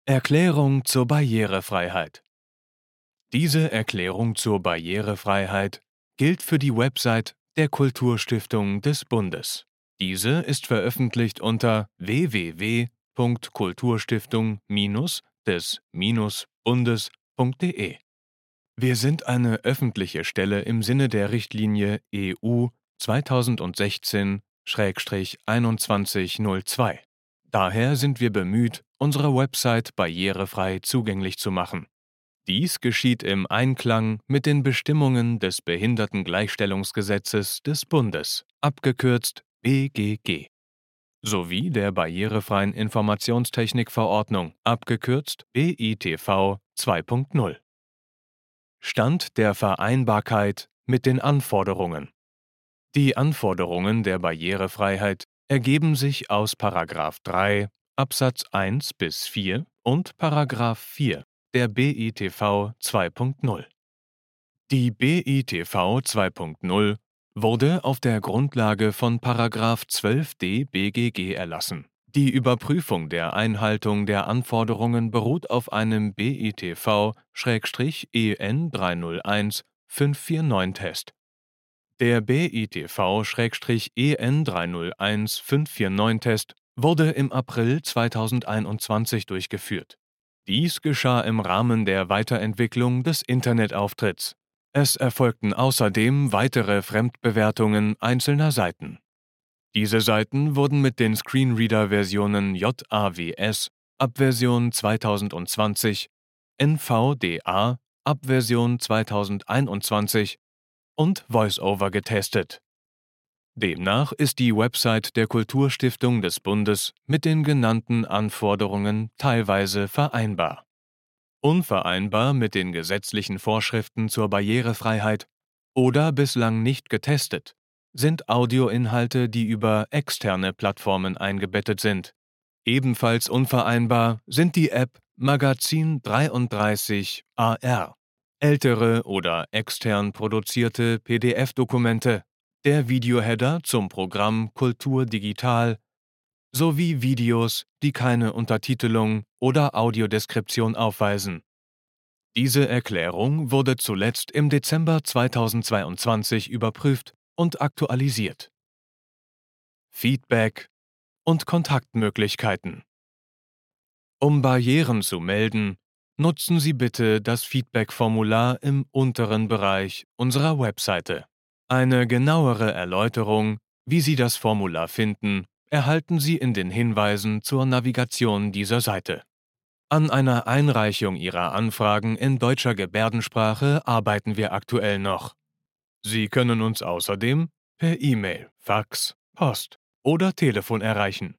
Erklärung zur Barrierefreiheit. Diese Erklärung zur Barrierefreiheit gilt für die Website der Kulturstiftung des Bundes. Diese ist veröffentlicht unter www.kulturstiftung-des-bundes.de. Wir sind eine öffentliche Stelle im Sinne der Richtlinie EU 2016/2102. Daher sind wir bemüht, unsere Website barrierefrei zugänglich zu machen. Dies geschieht im Einklang mit den Bestimmungen des Behindertengleichstellungsgesetzes des Bundes, abgekürzt BGG, sowie der Barrierefreien Informationstechnikverordnung, abgekürzt BITV 2.0. Stand der Vereinbarkeit mit den Anforderungen. Die Anforderungen der Barrierefreiheit ergeben sich aus § 3 Absatz 1 bis 4 und § 4 der BITV 2.0. Die BITV 2.0 wurde auf der Grundlage von § 12d BGG erlassen. Die Überprüfung der Einhaltung der Anforderungen beruht auf einem BITV/EN 301-549-Test. Der BITV/EN 301-549-Test wurde im April 2021 durchgeführt. Dies geschah im Rahmen der Weiterentwicklung des Internetauftritts. Es erfolgten außerdem weitere Fremdbewertungen einzelner Seiten. Diese Seiten wurden mit den Screenreader-Versionen JAWS ab Version 2020, NVDA ab Version 2021 und VoiceOver getestet. Demnach ist die Website der Kulturstiftung des Bundes mit den genannten Anforderungen teilweise vereinbar. Unvereinbar mit den gesetzlichen Vorschriften zur Barrierefreiheit oder bislang nicht getestet sind Audioinhalte, die über externe Plattformen eingebettet sind. Ebenfalls unvereinbar sind die App Magazin 33 AR, ältere oder extern produzierte PDF-Dokumente, der Videoheader zum Programm Kultur Digital sowie Videos, die keine Untertitelung oder Audiodeskription aufweisen. Diese Erklärung wurde zuletzt im Dezember 2022 überprüft und aktualisiert. Feedback und Kontaktmöglichkeiten. Um Barrieren zu melden, nutzen Sie bitte das Feedback-Formular im unteren Bereich unserer Webseite. Eine genauere Erläuterung, wie Sie das Formular finden, erhalten Sie in den Hinweisen zur Navigation dieser Seite. An einer Einreichung Ihrer Anfragen in deutscher Gebärdensprache arbeiten wir aktuell noch. Sie können uns außerdem per E-Mail, Fax, Post oder Telefon erreichen.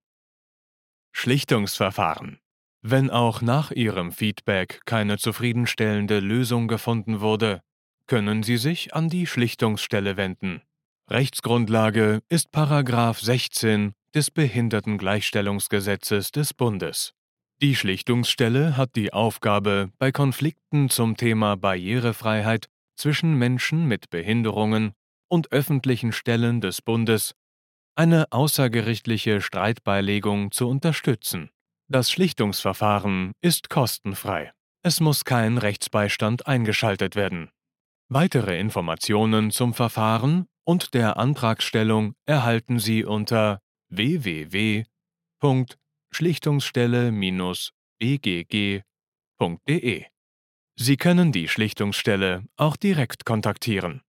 Schlichtungsverfahren. Wenn auch nach Ihrem Feedback keine zufriedenstellende Lösung gefunden wurde, können Sie sich an die Schlichtungsstelle wenden. Rechtsgrundlage ist § 16 des Behindertengleichstellungsgesetzes des Bundes. Die Schlichtungsstelle hat die Aufgabe, bei Konflikten zum Thema Barrierefreiheit zwischen Menschen mit Behinderungen und öffentlichen Stellen des Bundes eine außergerichtliche Streitbeilegung zu unterstützen. Das Schlichtungsverfahren ist kostenfrei. Es muss kein Rechtsbeistand eingeschaltet werden. Weitere Informationen zum Verfahren und der Antragstellung erhalten Sie unter www.schlichtungsstelle-bgg.de. Sie können die Schlichtungsstelle auch direkt kontaktieren.